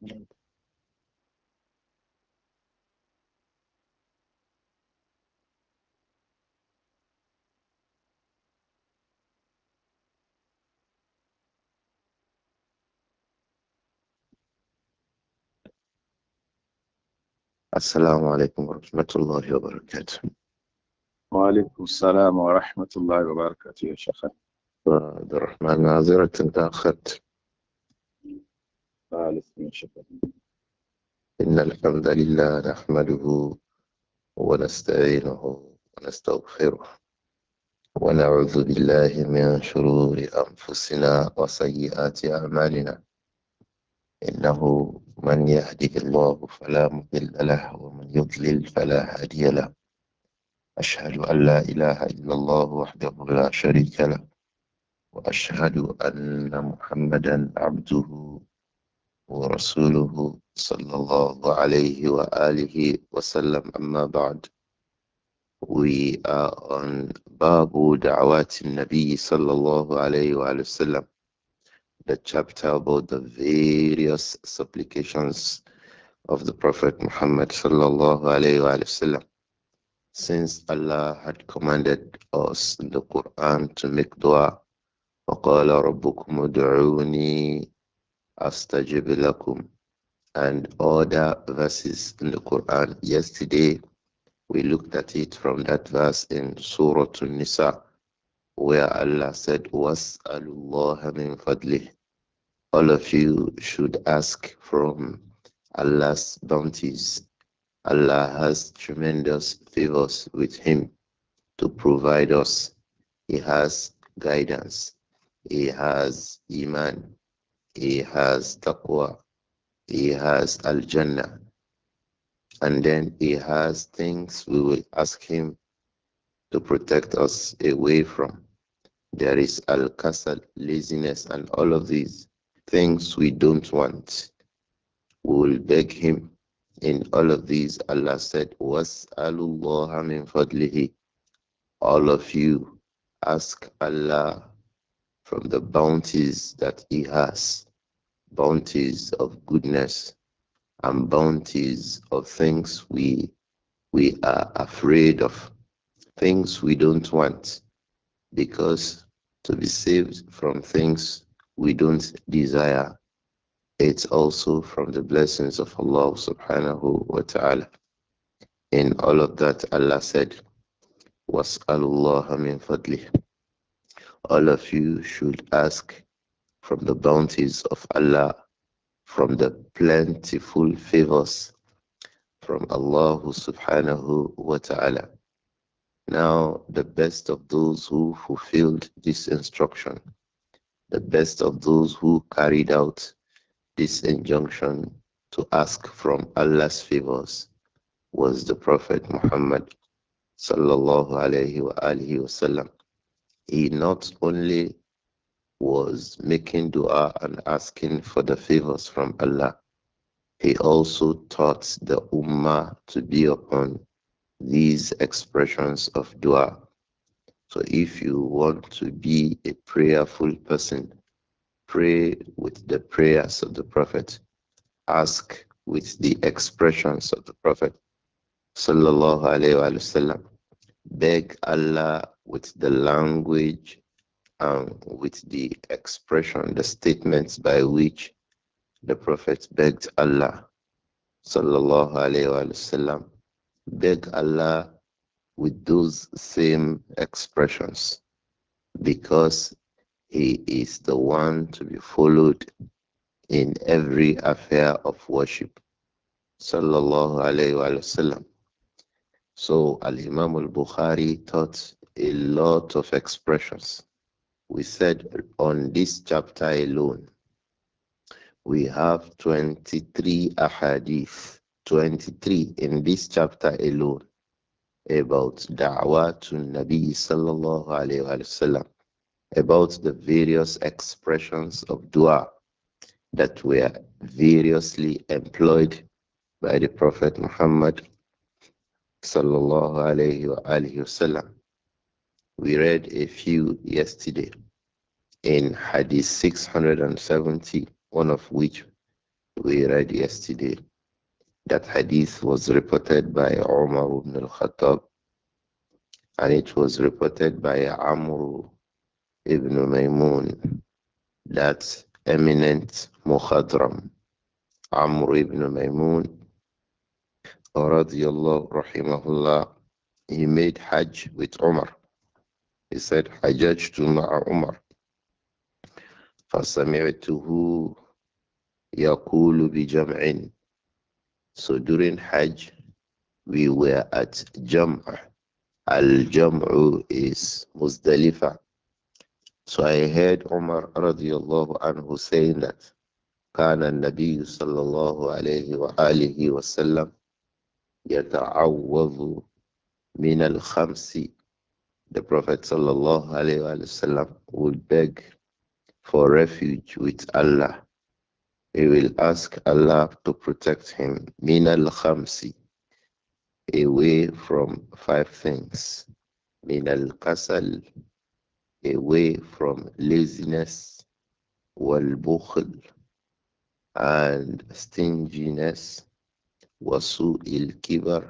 السلام عليكم ورحمة الله وبركاته. وعليكم السلام ورحمة الله وبركاته يا شيخ. عبد الرحمن، معذرة تأخرت. ثالث من شيخ. إن الحمد لله نحمده ونستعينه ونستغفره ونعوذ بالله من شرور أنفسنا وسيئات أعمالنا. إنه من يهده الله فلا مضل له ومن يضلل فلا هادي له. أشهد أن لا إله إلا الله وحده لا شريك له، وأشهد أن محمدا عبده ورسوله صلى الله عليه وآله وسلم. أما بعد. We are on Babu Da'awat Nabi sallallahu alayhi wa sallam, the chapter about the various supplications of the Prophet Muhammad sallallahu alayhi wa sallam. Since Allah had commanded us in the Quran to make dua, وَقَالَ رَبُّكُمُ ادْعُونِي أَسْتَجِبْ لَكُمْ, and other verses in the Quran. Yesterday, we looked at it from that verse in Surah An-Nisa, where Allah said, وَاسْأَلُوا اللَّهَ مِنْ فَضْلِهِ. All of you should ask from Allah's bounties. Allah has tremendous favors with Him to provide us. He has guidance. He has Iman. He has Taqwa. He has Al-Jannah. And then He has things we will ask Him to protect us away from. There is Al-Kasal, laziness, and all of these things we don't want. We will beg Him. In all of these, Allah said, وَاسْأَلُوا مِنْ فَضْلِهِ. All of you ask Allah from the bounties that He has, bounties of goodness and bounties of things we are afraid of, things we don't want, because to be saved from things we don't desire, it's also from the blessings of Allah subhanahu wa ta'ala. In all of that, Allah said, وَاسْأَلُوا اللَّهَ مِنْ فَضْلِهِ. All of you should ask from the bounties of Allah, from the plentiful favors from Allah subhanahu wa ta'ala. Now, the best of those who fulfilled this instruction, the best of those who carried out this injunction to ask from Allah's favors, was the Prophet Muhammad sallallahu alayhi wa alihi wasallam. He not only was making dua and asking for the favors from Allah, he also taught the Ummah to be upon these expressions of dua. So if you want to be a prayerful person, pray with the prayers of the Prophet. Ask with the expressions of the Prophet sallallahu alaihi wasallam. Beg Allah with the language and with the expression, the statements by which the Prophet begged Allah sallallahu alaihi wasallam. Beg Allah with those same expressions, because He is the one to be followed in every affair of worship. Sallallahu alayhi wa sallam. So Al-Imam al-Bukhari taught a lot of expressions. We said on this chapter alone, we have 23 ahadith, 23 in this chapter alone, about da'wah to Nabi sallallahu alayhi wa sallam, about the various expressions of dua that were variously employed by the Prophet Muhammad sallallahu alayhi wa alihi wasallam. We read a few yesterday in Hadith 670, one of which we read yesterday. That hadith was reported by Umar ibn al-Khattab, and it was reported by Amr ibn Maymun, that eminent Mukhadram. Amr ibn Maymun, radiyallahu rahimahullah, he made Hajj with Umar. He said, Hajjajtu ma'a Umar, فَسَمِعْتُهُ يَقُولُ بِجَمْعٍ. So during Hajj, we were at Jam'ah. Al-Jam'u is Muzdalifah. So I heard Umar radiyallahu anhu saying that كان النبي صلى الله عليه وآله وسلم يتعوذ من الخمس. The Prophet sallallahu alayhi wa sallam would beg for refuge with Allah. He will ask Allah to protect him min al khamsi, away from five things. Min al kasal, away from laziness, wal bukhl, and stinginess, wasu il kibar,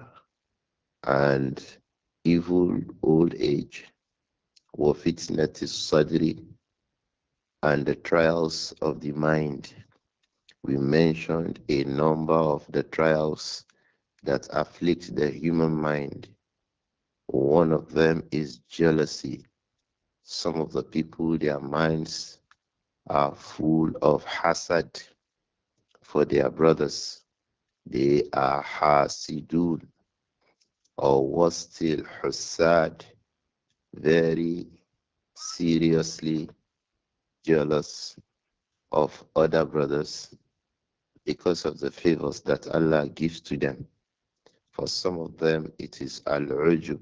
and evil old age, wa fitnati sadri, and the trials of the mind. We mentioned a number of the trials that afflict the human mind. One of them is jealousy. Some of the people, their minds are full of hasad for their brothers. They are hasidun, or was still husad, very seriously jealous of other brothers because of the favors that Allah gives to them. For some of them, it is al-ujub,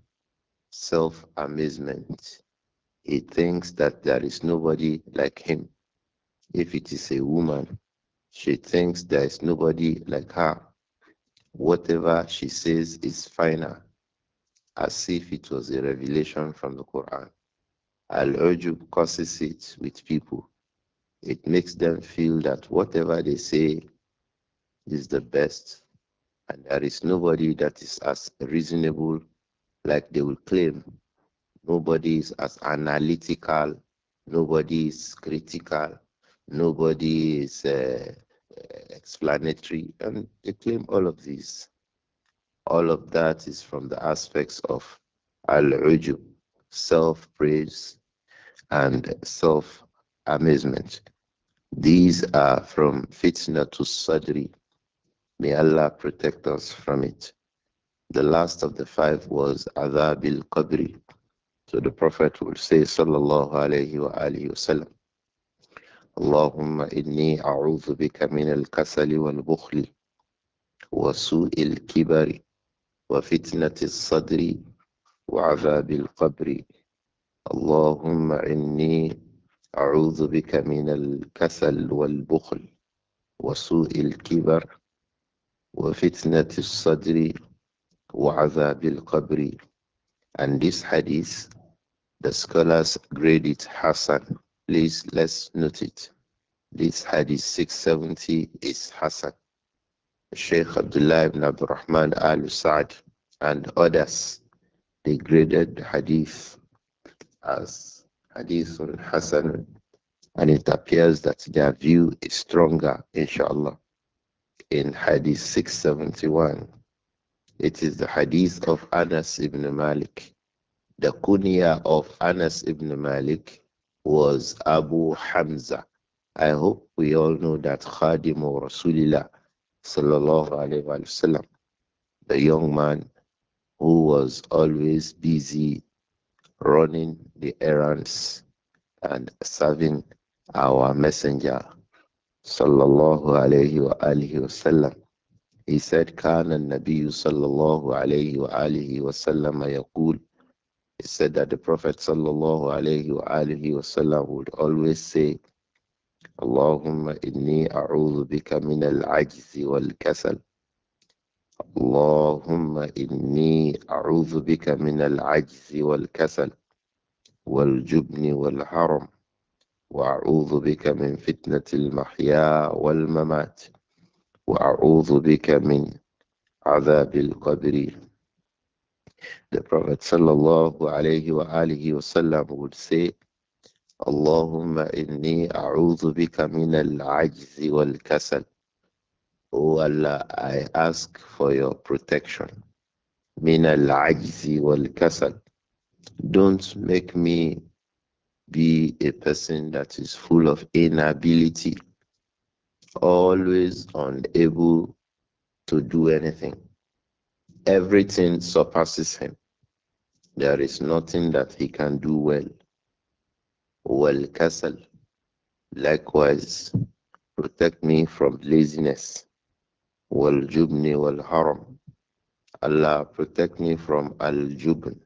self-amazement. He thinks that there is nobody like him. If it is a woman, she thinks there is nobody like her. Whatever she says is final, as if it was a revelation from the Quran. Al-ujub causes it with people. It makes them feel that whatever they say is the best, and there is nobody that is as reasonable like they will claim. Nobody is as analytical, nobody is critical, nobody is explanatory, and they claim all of these. All of that is from the aspects of al-ujub, self-praise and self-amazement. These are from fitna to sadri. May Allah protect us from it. The last of the five was adhabil qabri. So the Prophet will say, Sallallahu alayhi wa alihi wasallam, Allahumma inni a'udhu bika min al-kasali wal-bukhli wa su'il kibari wa fitnati sadri wa adhabil qabri. Allahumma inni a'udhu bika min al-kasal wal-bukhl wa su'il kibar wa fitnati sadri wa adhabil qabri. And this hadith, the scholars grade it Hassan. Please, let's note it. This hadith 670 is Hassan. Sheikh Abdullah ibn Abdul Rahman al Sa'd and others, they graded the hadith as hadithun Hassan, and it appears that their view is stronger, inshallah. In hadith 671, it is the hadith of Anas ibn Malik. The kunya of Anas ibn Malik was Abu Hamza. I hope we all know that Khadimu Rasulillah sallallahu alayhi wa sallam, the young man who was always busy running the errands and serving our messenger sallallahu alayhi wa alihi wa sallam. He said, كان النبي صلى الله عليه وآله وسلم يقول. He said that the Prophet sallallahu alayhi wa alihi wasallam would always say, Allahumma inni a'udhu bika min al-ajzi wal-kasal. Allahumma inni a'udhu bika min al-ajzi wal-kasal wal-jubni wal-haram wa a'udhu bika min fitnati al-mahya wal-mamat. وأعوذ بك من عذاب القبر. The Prophet sallallahu alayhi wa alihi wasallam would say, Allahumma inni a'udhu bika min al-ajzi wal-kasal. O Allah, I ask for your protection. Min al-ajzi wal-kasal. Don't make me be a person that is full of inability, always unable to do anything. Everything surpasses him. There is nothing that he can do well. Wal-kasal. Likewise, protect me from laziness. Wal-jubni wal-haram. Allah protect me from al-jubn.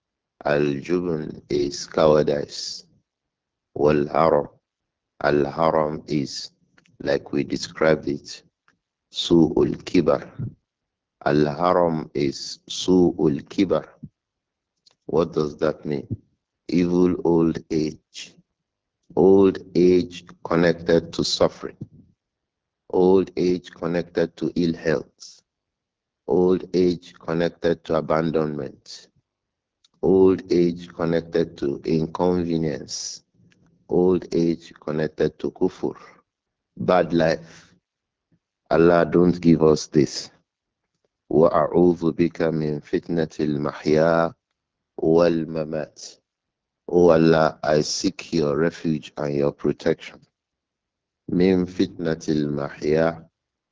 Al-jubn is cowardice. Wal-haram. Al-haram is, like we described it, su'ul kibar. Al-haram is su'ul kibar. What does that mean? Evil old age. Old age connected to suffering. Old age connected to ill health. Old age connected to abandonment. Old age connected to inconvenience. Old age connected to kufur. Bad life. Allah don't give us this. وَأَعُوذُ بِكَ مِنْ فِتْنَةِ الْمَحْيَا وَالْمَمَاتِ. O Allah, I seek your refuge and your protection. Min fitnatil mahya,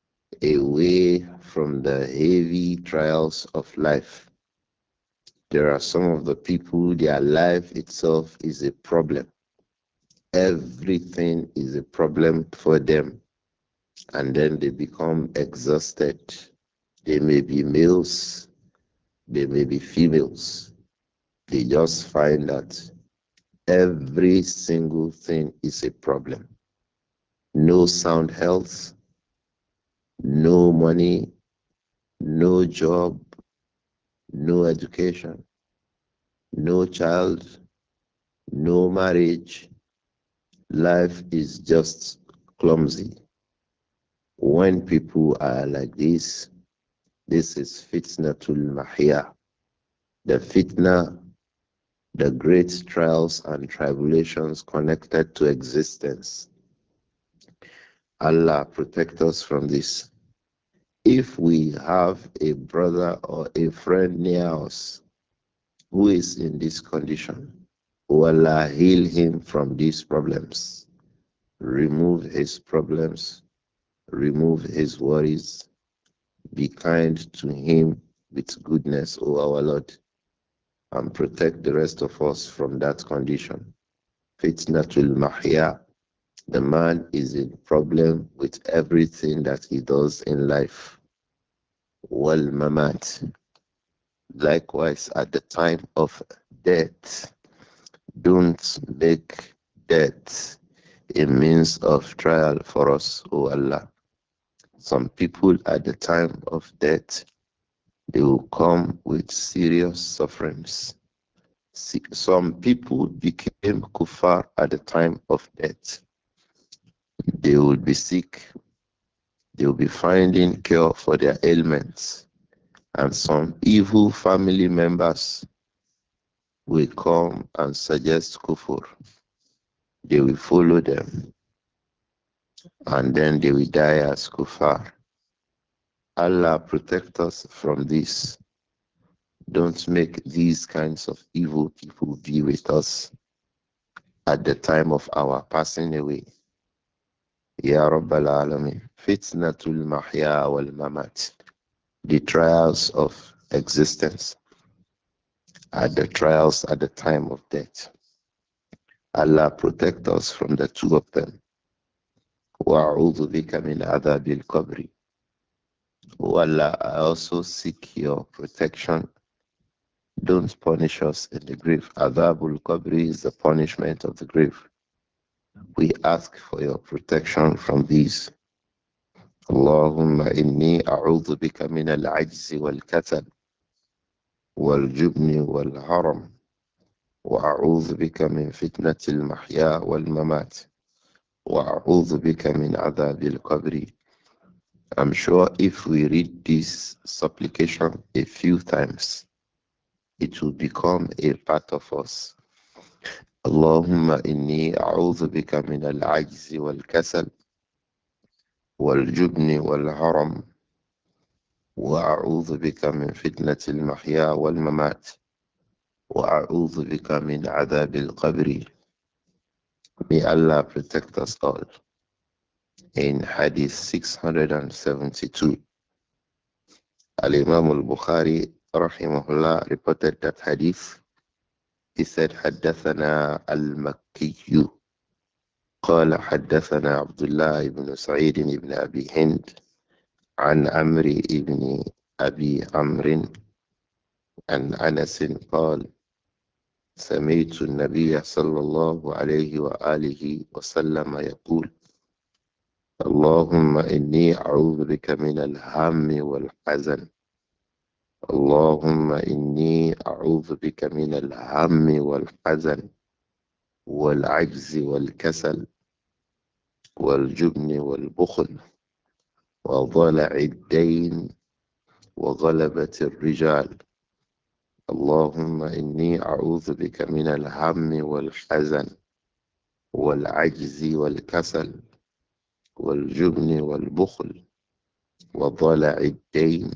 away from the heavy trials of life. There are some of the people, their life itself is a problem. Everything is a problem for them. And then they become exhausted. They may be males, they may be females. They just find that every single thing is a problem. No sound health, no money, no job, no education, no child, no marriage. Life is just clumsy. When people are like this is fitnatul mahya. The fitna, the great trials and tribulations connected to existence. Allah protect us from this. If we have a brother or a friend near us who is in this condition, O Allah, heal him from these problems. Remove his problems. Remove his worries. Be kind to him with goodness, O our Lord, and protect the rest of us from that condition. Fitnatul Mahya. The man is in problem with everything that he does in life. Wal Mamat. Likewise, at the time of death, don't make death a means of trial for us, O Allah. Some people at the time of death, they will come with serious sufferings. Some people became kuffar at the time of death. They will be sick. They will be finding cure for their ailments. And some evil family members will come and suggest kufur. They will follow them and then they will die as kuffar. Allah protect us from this. Don't make these kinds of evil people be with us at the time of our passing away. Ya Rabbal Alameen. Fitnatul Mahya wal Mamat. The trials of existence are the trials at the time of death. Allah protect us from the two of them. وَأَعُوذُ بِكَ مِنْ عَذَابِ الْقَبْرِ. O Allah, I also seek your protection. Don't punish us in the grave. Adhabul Qabri is the punishment of the grave. We ask for your protection from these. Allahumma inni a'udhu bika min al-ajzi wal-katal wal-jubni wal-haram wa a'udhu bika min fitnati al-mahya wal-mamat wa a'udhu bika min adhabil qabri. I'm sure if we read this supplication a few times, it will become a part of us. اللهم إني أعوذ بك من العجز والكسل والجبن والهرم وأعوذ بك من فتنة المحيا والممات وأعوذ بك من عذاب القبر. May Allah protect us all. In Hadith 672, Al-Imam al-Bukhari rahimahullah reported that hadith. He said, حدثنا المكي قال حدثنا عبد الله بن سعيد بن أبي هند عن عمرو بن أبي عمرو عن أنس قال سمعت النبي صلى الله عليه وآله وسلم يقول اللهم إني أعوذ بك من الهم والحزن اللهم إني أعوذ بك من الهم والحزن والعجز والكسل والجبن والبخل وضلع الدين وغلبة الرجال اللهم إني أعوذ بك من الهم والحزن والعجز والكسل والجبن والبخل وضلع الدين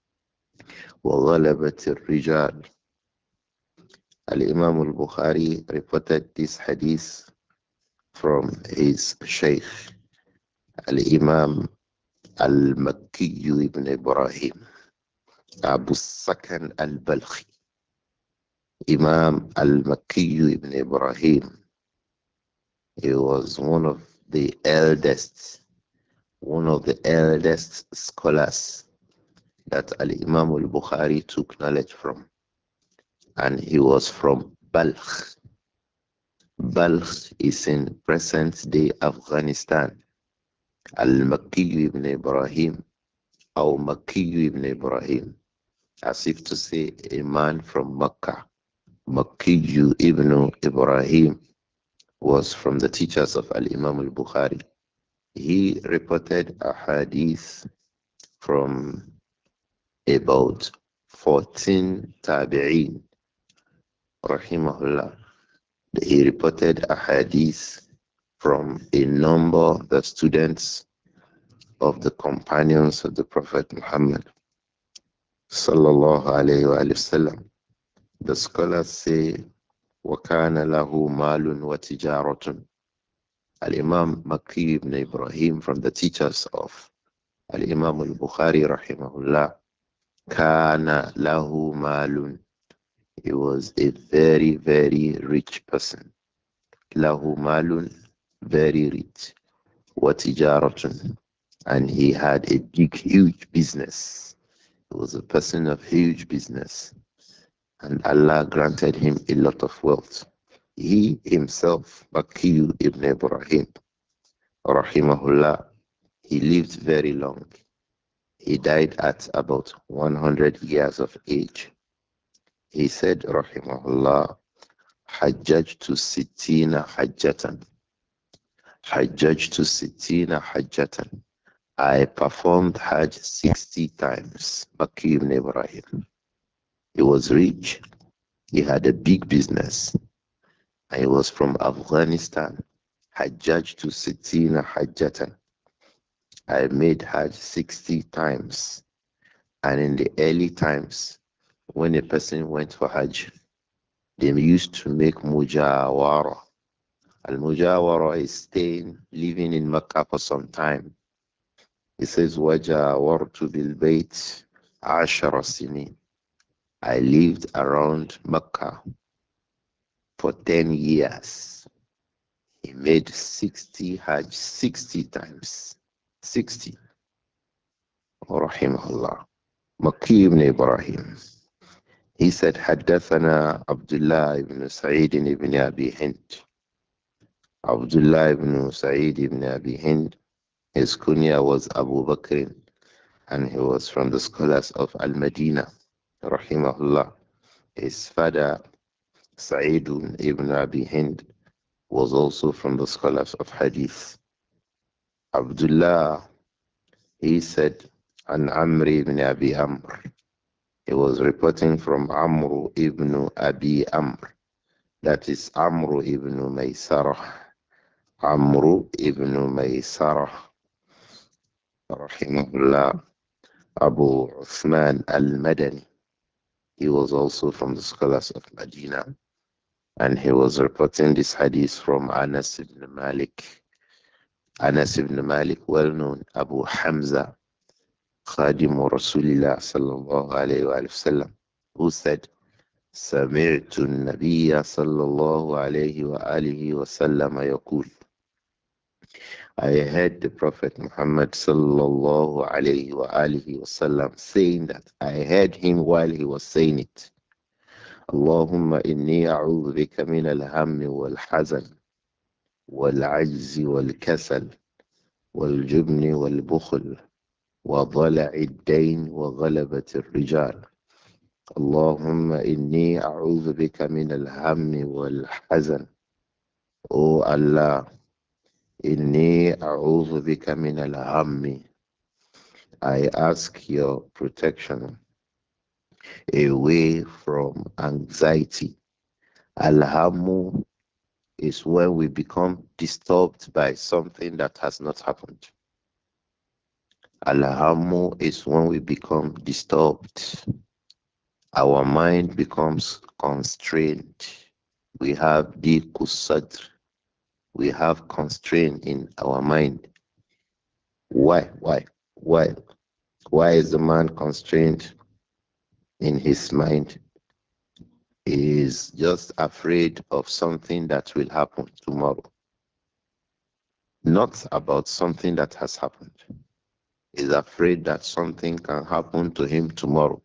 وغلبة الرجال. Al-Imam al-Bukhari reported this hadith from his Shaykh Al-Imam Al-Makki ibn Ibrahim Abu Sakan al-Balkhi. Imam Al-Makki ibn Ibrahim, he was one of the eldest scholars that Al-Imam al-Bukhari took knowledge from. And he was from Balkh. Balkh is in present-day Afghanistan. Al-Makki ibn Ibrahim, or Makki ibn Ibrahim, as if to say a man from Makkah. Makki ibn Ibrahim was from the teachers of Al-Imam al-Bukhari. He reported a hadith from about 14 tabi'een, rahimahullah. He reported a hadith from a number of the students of the companions of the Prophet Muhammad sallallahu alayhi wa sallam. The scholars say, وَكَانَ لَهُ مَالٌ وَتِجَارَةٌ. Al-Imam Makki ibn Ibrahim, from the teachers of Al-Imam al-Bukhari rahimahullah, كَانَ لَهُ مَالٌ. He was a very, very rich person. Lahu malun, very rich. Watijaratun, and he had a big, huge business. He was a person of huge business, and Allah granted him a lot of wealth. He himself, Bakir ibn Ibrahim, rahimahullah, he lived very long. He died at about 100 years of age. He said, rahimahullah, حججت ستين حجة. حججت ستين حجة. I performed Hajj 60 times. Bakr ibn Ibrahim. He was rich. He had a big business. And he was from Afghanistan. حججت ستين حجة. I made Hajj 60 times. And in the early times, when a person went for Hajj, they used to make mujawara. Al-mujawara is staying, living in Mecca for some time. It says, وَجَاوَرْتُ بِالْبَيْتِ عَشَرَ سِنِينَ. I lived around Mecca for 10 years. He made 60 Hajj 60 times. 60. Rahimahullah. Makki ibn Ibrahim. He said, حدثنا عبد الله بن سعيد بن أبي هند. Abdullah ibn Sa'id ibn Abi Hind, his kunya was Abu Bakr, and he was from the scholars of Al-Madinah, rahimahullah. His father, Sa'id ibn Abi Hind, was also from the scholars of Hadith. Abdullah, He said, An Amri ibn Abi Amr. He was reporting from Amr ibn Abi Amr. That is Amr ibn Maysarah. Amr ibn Maysarah, rahimahullah, Abu Uthman al-Madani. He was also from the scholars of Medina. And he was reporting this hadith from Anas ibn Malik. Anas ibn Malik, well known, Abu Hamza, Khadimu Rasulillah sallallahu alayhi wa sallam, who said, سمعت النبي صلى الله عليه وآله وسلم يقول, I heard the Prophet Muhammad sallallahu alayhi wa alihi wasallam saying that. I heard him while he was saying it. Allahumma inni a'udhu bika min al-hammi wal-hazan wal-ajzi wal-kasal wal-jubni wal-bukhl wa-dhala'i ad-dayn wa ghalabati ar-rijal. Allahumma inni a'udhu bika min al-hammi wal-hazan. O Allah, inni a'udhu bika min al-hammi. I ask your protection away from anxiety. Alhamu is when we become disturbed by something that has not happened. Alhamu is when we become disturbed. Our mind becomes constrained. We have diqus. We have constraint in our mind. Why? Why? Why? Why is the man constrained in his mind? He is just afraid of something that will happen tomorrow, not about something that has happened. He's afraid that something can happen to him tomorrow.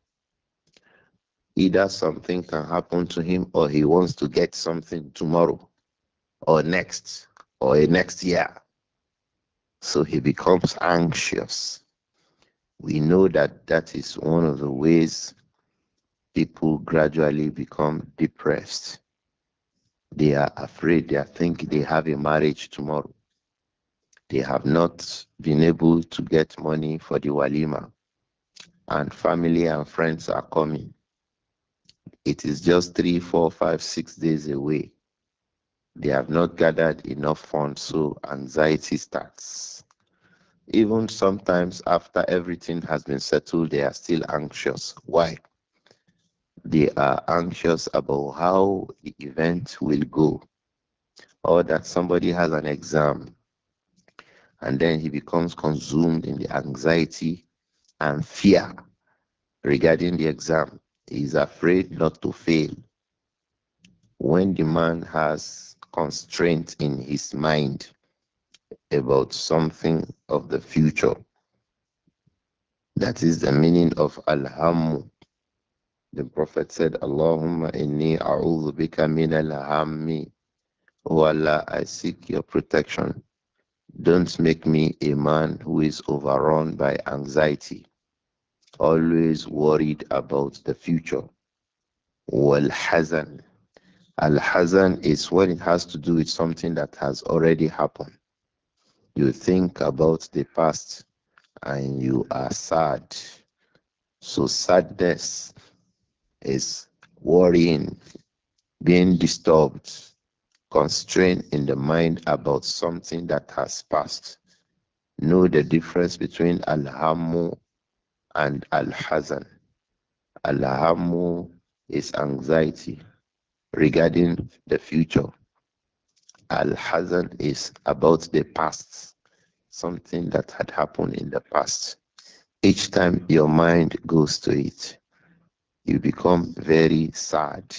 Either something can happen to him or he wants to get something tomorrow or next or a next year. So he becomes anxious. We know that that is one of the ways people gradually become depressed. They are afraid, they are thinking they have a marriage tomorrow. They have not been able to get money for the walima, and family and friends are coming. It is just 3, 4, 5, 6 days away. They have not gathered enough funds, so anxiety starts. Even sometimes after everything has been settled, they are still anxious. Why? They are anxious about how the event will go, or that somebody has an exam, and then he becomes consumed in the anxiety and fear regarding the exam. He is afraid not to fail. When the man has constraint in his mind about something of the future, that is the meaning of Alhamu. The Prophet said, Allahumma inni a'udhu bika min al-hammi. Oh Allah, I seek your protection. Don't make me a man who is overrun by anxiety, always worried about the future. Wal hazan. Al hazan is when it has to do with something that has already happened. You think about the past and you are sad. So sadness is worrying, being disturbed, constrained in the mind about something that has passed. Know the difference between al-hammu and al-hazan. Al-hammu is anxiety regarding the future. Al-hazan is about the past, something that had happened in the past. Each time your mind goes to it, you become very sad.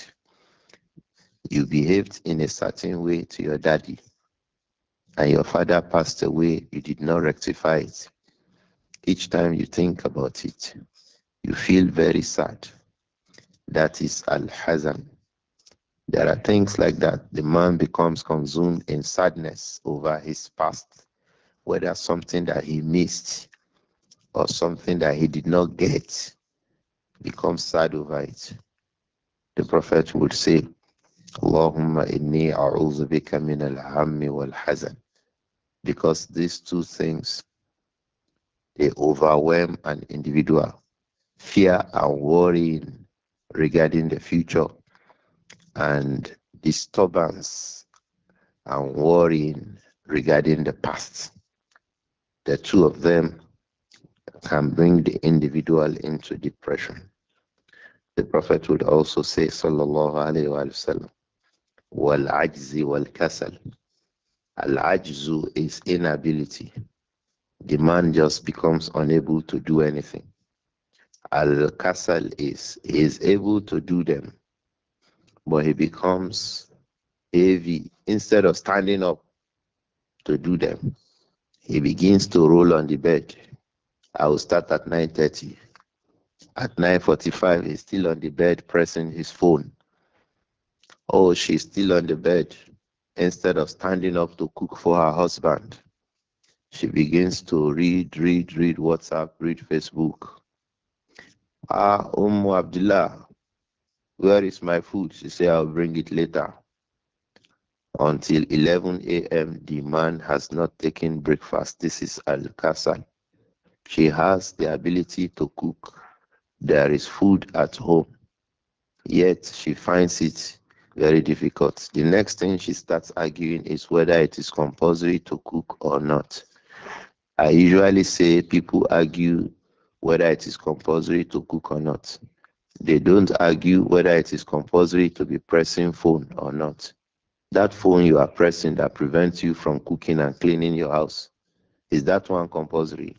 You behaved in a certain way to your daddy, and your father passed away, you did not rectify it. Each time you think about it, you feel very sad. That is al-hazan. There are things like that. The man becomes consumed in sadness over his past, whether something that he missed or something that he did not get, becomes sad over it. The Prophet would say, Allahumma inni a'udhu bika min al-hammi wal-hazan. Because these two things They overwhelm an individual. Fear and worrying regarding the future and disturbance and worrying regarding the past. The two of them can bring the individual into depression. The Prophet would also say, Sallallahu Alaihi Wasallam, Wal ajzi wal kasal. Al ajzu is inability. The man just becomes unable to do anything. Al kasal is he is able to do them, but he becomes heavy. Instead of standing up to do them, he begins to roll on the bed. I will start at 9:30. At 9:45, he's still on the bed pressing his phone. Oh, she's still on the bed. Instead of standing up to cook for her husband, she begins to read WhatsApp, read Facebook. Ah, Abdullah, where is my food? She said, I'll bring it later. Until 11 a.m., the man has not taken breakfast. This is Al-Kasal. She has the ability to cook. There is food at home, yet she finds it very difficult. The next thing she starts arguing is whether it is compulsory to cook or not. I usually say people argue whether it is compulsory to cook or not. They don't argue whether it is compulsory to be pressing phone or not. That phone you are pressing that prevents you from cooking and cleaning your house, is that one compulsory?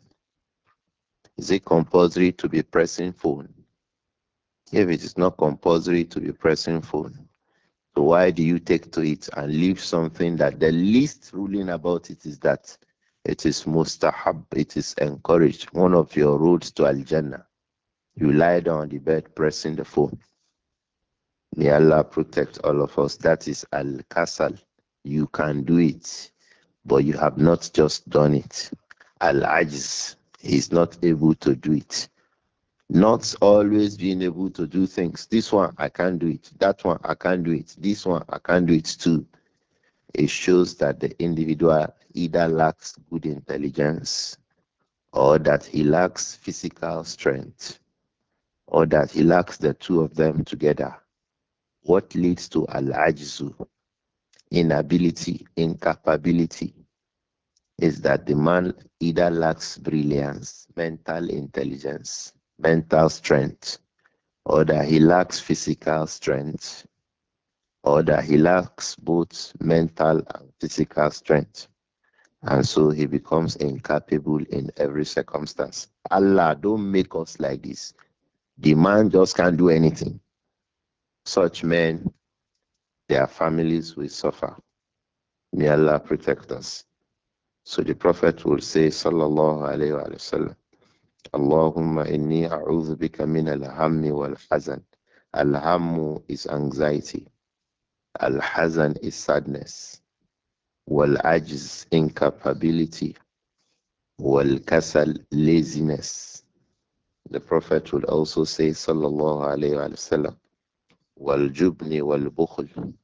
Is it compulsory to be pressing phone? If it is not compulsory to be pressing phone, so why do you take to it and leave something that the least ruling about it is that it is mustahab, it is encouraged, one of your roads to Al Jannah. You lie down on the bed pressing the phone. May Allah protect all of us. That is Al Kasal. You can do it, but you have not just done it. Al Ajiz, he is not able to do it. Not always being able to do things. This one I can't do it. That one I can't do it. This one I can't do it too. It shows that the individual either lacks good intelligence or that he lacks physical strength or that he lacks the two of them together. What leads to al-ajzu, inability, incapability, is that the man either lacks brilliance, mental intelligence, mental strength, or that he lacks physical strength, or that he lacks both mental and physical strength. And so he becomes incapable in every circumstance. Allah, don't make us like this. The man just can't do anything. Such men, their families will suffer. May Allah protect us. So the Prophet will say, Sallallahu Alaihi Wasallam, Allahumma inni a'udhu bika min al-hammi wal-hazan. Al-hammu is anxiety. Al-hazan is sadness. Wal-ajz, incapability. Wal-kasal, laziness. The Prophet would also say, Sallallahu Alaihi Wasallam, Wal-jubni wal-bukhl.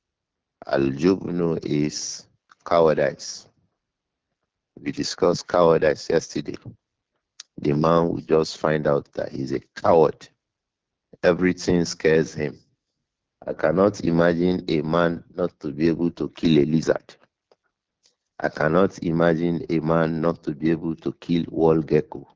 Al-jubnu is cowardice. We discussed cowardice yesterday. The man will just find out that he's a coward. Everything scares him. I cannot imagine a man not to be able to kill a lizard. I cannot imagine a man not to be able to kill wall gecko.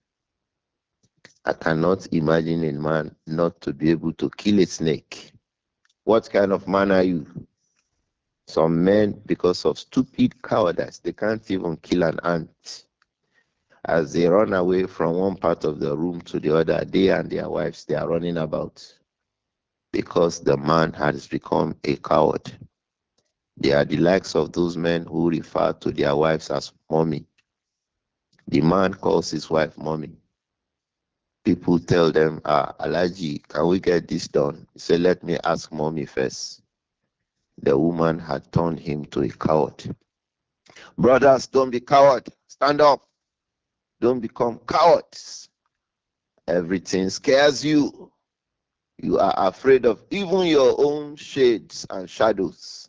I cannot imagine a man not to be able to kill a snake. What kind of man are you? Some men, because of stupid cowardice, they can't even kill an ant. As they run away from one part of the room to the other, they and their wives, they are running about because the man has become a coward. They are the likes of those men who refer to their wives as mommy. The man calls his wife mommy. People tell them, Alaji, can we get this done? He said, let me ask mommy first. The woman had turned him to a coward. Brothers, don't be coward. Stand up. Don't become cowards. Everything scares you. You are afraid of even your own shades and shadows.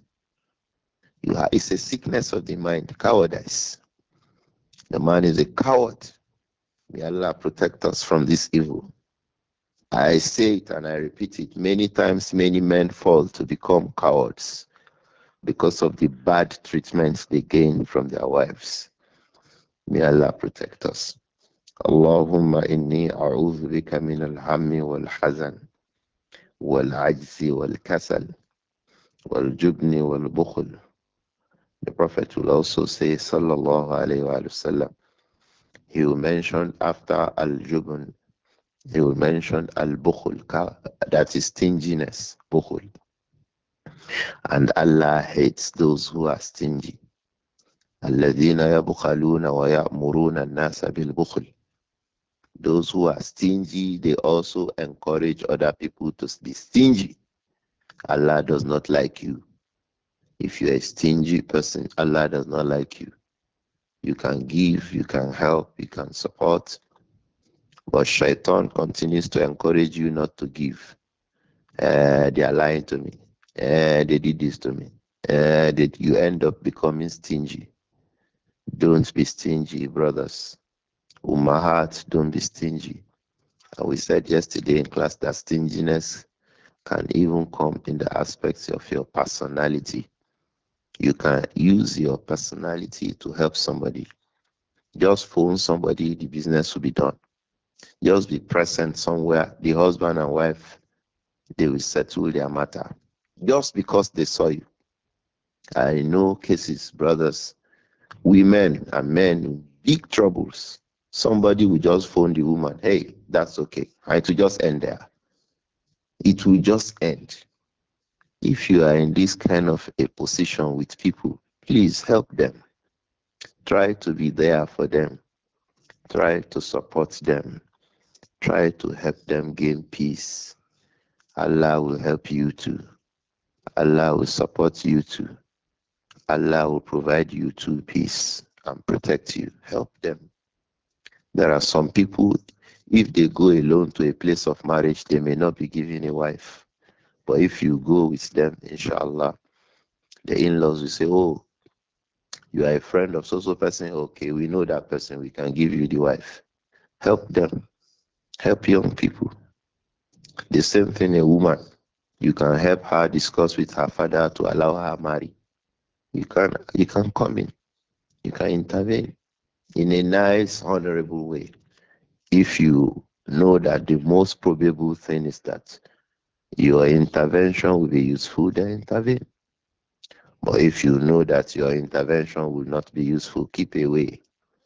It's a sickness of the mind, cowardice. The man is a coward. May Allah protect us from this evil. I say it and I repeat it. Many times, many men fall to become cowards because of the bad treatments they gain from their wives. May Allah protect us. اللهم إني أعوذ بك من الهم والحزن والعجز والكسل والجبن والبخل. The Prophet will also say, Sallallahu Alaihi Wasallam, he will mention after al-jubn, he will mention al-bukhul, that is stinginess, bukhul. And Allah hates those who are stingy. الذين يبخلون ويأمرون الناس بالبخل. Those who are stingy, they also encourage other people to be stingy. Allah does not like you. If you're a stingy person, Allah does not like you. You can give, you can help, you can support, but shaitan continues to encourage you not to give. They are lying to me. They did this to me. You end up becoming stingy. Don't be stingy, brothers. Ummahat, don't be stingy. And we said yesterday in class that stinginess can even come in the aspects of your personality. You can use your personality to help somebody. Just phone somebody, the business will be done. Just be present somewhere. The husband and wife, they will settle their matter. Just because they saw you. I know cases, brothers, women and men in big troubles. Somebody will just phone the woman, hey, that's okay. And it will just end there. It will just end. If you are in this kind of a position with people, please help them. Try to be there for them. Try to support them. Try to help them gain peace. Allah will help you too. Allah will support you too. Allah will provide you too peace and protect you. Help them. There are some people, if they go alone to a place of marriage, they may not be given a wife. But if you go with them, inshallah, the in-laws will say, oh, you are a friend of so-so person. Okay, we know that person. We can give you the wife. Help them. Help young people. The same thing a woman. You can help her discuss with her father to allow her marry. You can come in. You can intervene in a nice, honorable way. If you know that the most probable thing is that your intervention will be useful, then intervene. But if you know that your intervention will not be useful, keep away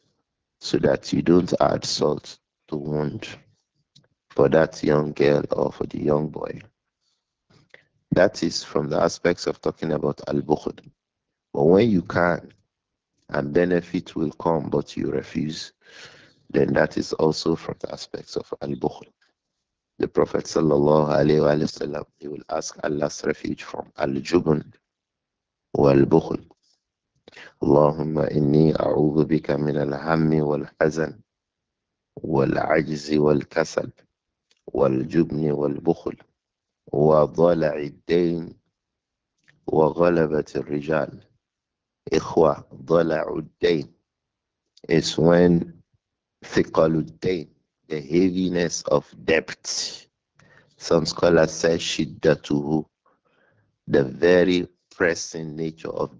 so that you don't add salt to wound for that young girl or for the young boy. That is from the aspects of talking about al-bukhd. But when you can and benefit will come but you refuse, then that is also from the aspects of al-bukhd. The Prophet sallallahu alaihi wasallam, he will ask Allah's refuge from al-jubn wal-bukhl. اللهم إني أعوذ بك من الهم والحزن والعجز والكسل والجبن والبخل وضلع الدين وغلبة الرجال. إخوة, ضلع الدين is when ثقل الدين, the heaviness of debt. Some scholars say shiddatuhu, the very pressing nature of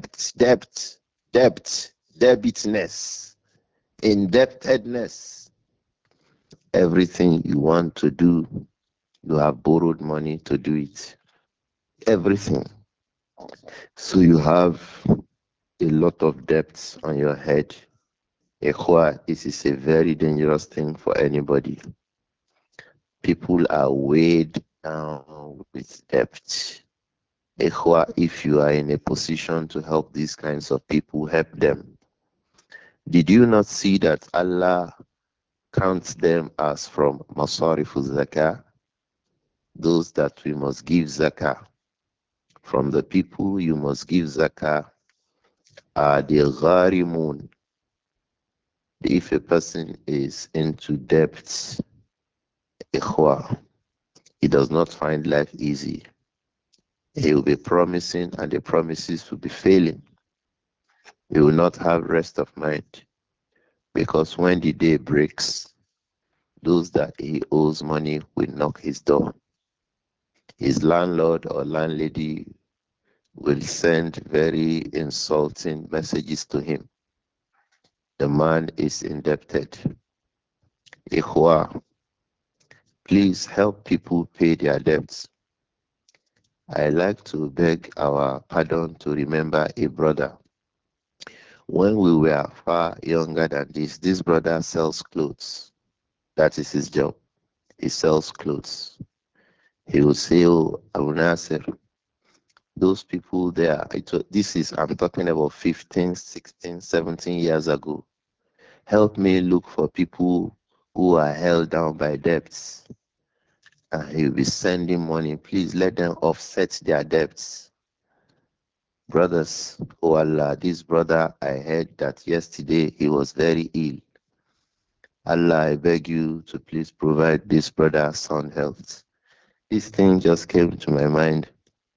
debtness, indebtedness. Everything you want to do, you have borrowed money to do it. Everything. So you have a lot of debts on your head. Ikhwa, this is a very dangerous thing for anybody. People are weighed down with debt. Ikhwa, if you are in a position to help these kinds of people, help them. Did you not see that Allah counts them as from Masarifu Zakah? Those that we must give Zakah. From the people you must give Zakah are the Gharimun. If a person is into debts, Ikhwa, he does not find life easy. He will be promising and the promises will be failing. He will not have rest of mind. Because when the day breaks, those that he owes money will knock his door. His landlord or landlady will send very insulting messages to him. The man is indebted. Ikhwa, please help people pay their debts. I like to beg our pardon to remember a brother. When we were far younger than this brother sells clothes. That is his job. He sells clothes. He will say, "Oh, Abu Nasir, those people there, I'm talking about 15, 16, 17 years ago. Help me look for people who are held down by debts." And he'll be sending money. Please let them offset their debts. Brothers, oh Allah, this brother, I heard that yesterday he was very ill. Allah, I beg you to please provide this brother sound health. This thing just came to my mind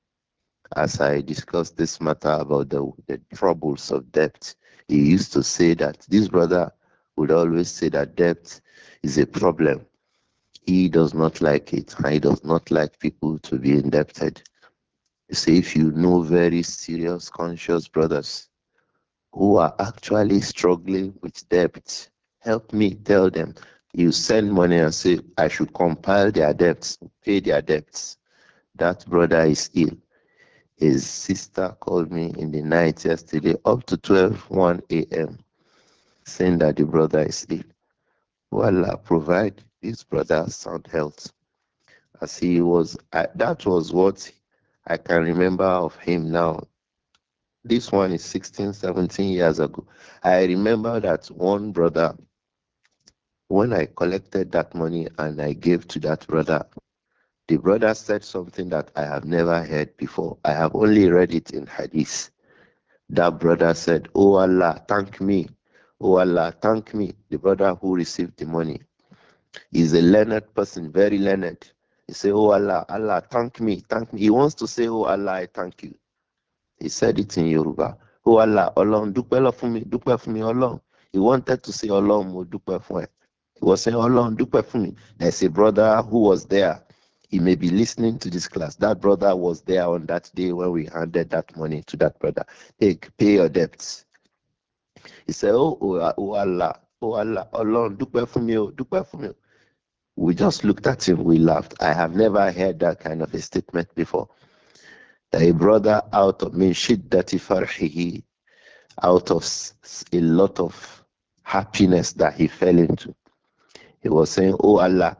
as I discussed this matter about the troubles of debt. He used to say that this brother would always say that debt is a problem. He does not like it. He does not like people to be indebted. You see, if you know very serious, conscious brothers who are actually struggling with debt, help me tell them. You send money and say, I should compile their debts, pay their debts. That brother is ill. His sister called me in the night yesterday up to 1 a.m. saying that the brother is ill. Well, provide this brother sound health. As he was, that was what I can remember of him now. This one is 16, 17 years ago. I remember that one brother, when I collected that money and I gave to that brother, the brother said something that I have never heard before. I have only read it in hadith. That brother said, "Oh Allah, thank me. Oh Allah, thank me." The brother who received the money is a learned person, very learned. He said, "Oh Allah, Allah, thank me, thank me." He wants to say, "Oh Allah, I thank you." He said it in Yoruba. "Oh Allah, Ọlọ́run dúpẹ́ lọ fún mi, dúpẹ́ fún mi, Ọlọ́run." He wanted to say, "Ọlọ́run mo dúpẹ́ fún ẹ." He was saying, "Ọlọ́run dúpẹ́ fún mi." There's a brother who was there. He may be listening to this class. That brother was there on that day when we handed that money to that brother. Take, pay your debts. He said, oh Allah, oh Allah, Ọlọ́run dúpẹ́ fún mi o, dúpẹ́ fún mi o." We just looked at him, we laughed. I have never heard that kind of a statement before. That a brother out of min shiddati farhihi, out of a lot of happiness that he fell into. He was saying, "Oh Allah,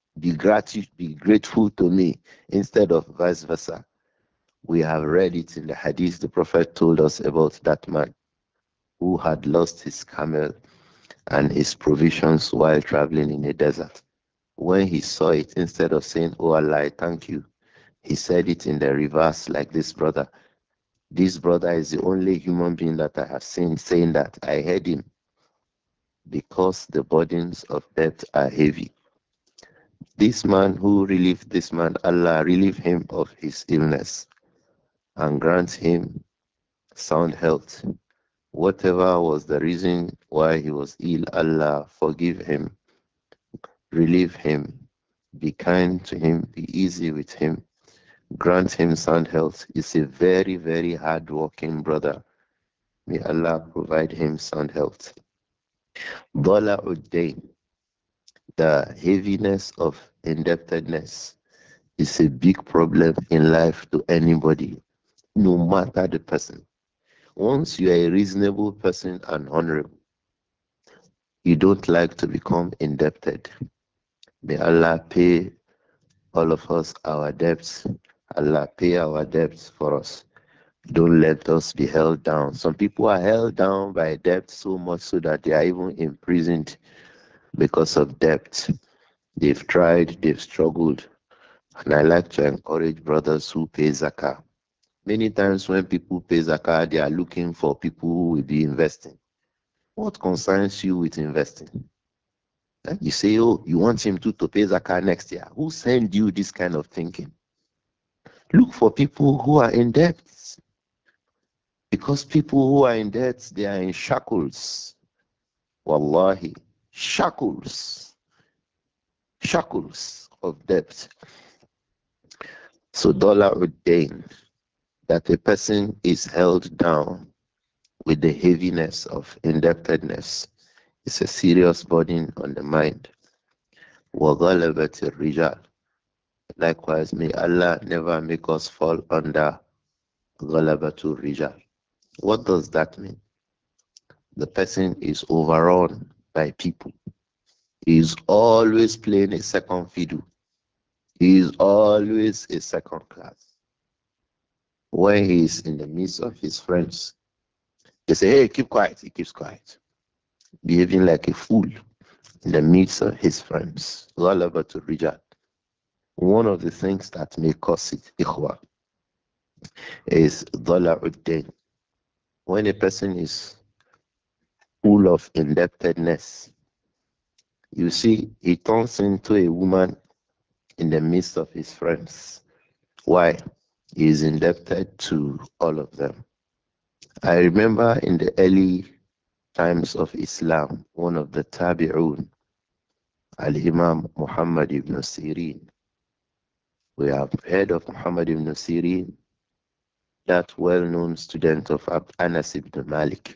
be grateful to me," instead of vice versa. We have read it in the hadith. The Prophet told us about that man who had lost his camel and his provisions while traveling in a desert. When he saw it, instead of saying, "Oh Allah, I thank you," he said it in the reverse, like this brother. This brother is the only human being that I have seen saying that. I heard him because the burdens of debt are heavy. This man who relieved this man, Allah relieve him of his illness and grant him sound health. Whatever was the reason why he was ill, Allah forgive him, relieve him, be kind to him, be easy with him, grant him sound health. He's a very, very hard working brother. May Allah provide him sound health. Dala Uddain, the heaviness of indebtedness is a big problem in life to anybody, no matter the person. Once you are a reasonable person and honorable, you don't like to become indebted. May Allah pay all of us our debts. Allah pay our debts for us. Don't let us be held down. Some people are held down by debt so much so that they are even imprisoned because of debt. They've tried, they've struggled. And I like to encourage brothers who pay zakah. Many times when people pay zakah, they are looking for people who will be investing. What concerns you with investing? You say, "Oh, you want him to pay zakah next year." Who send you this kind of thinking? Look for people who are in debt. Because people who are in debt, they are in shackles. Wallahi, shackles, shackles of debt. So dollar ordained that a person is held down with the heaviness of indebtedness. It's a serious burden on the mind. وَغَلَبَةِ الرِّجَالِ. Likewise, may Allah never make us fall under غَلَبَةُ الرِّجَالِ. What does that mean? The person is overrun by people. He is always playing a second fiddle. He is always a second class. When he is in the midst of his friends, they say, hey, keep quiet. He keeps quiet, behaving like a fool in the midst of his friends. غَلَبَةُ الرِّجَالِ. One of the things that may cause it, ikhwa, is ضَلَعُ. When a person is full of indebtedness, you see, he turns into a woman in the midst of his friends. Why? He is indebted to all of them. I remember in the early times of Islam, one of the Tabi'un, Al-Imam Muhammad ibn Sirin. We have heard of Muhammad ibn Sirin, that well-known student of Anas ibn Malik,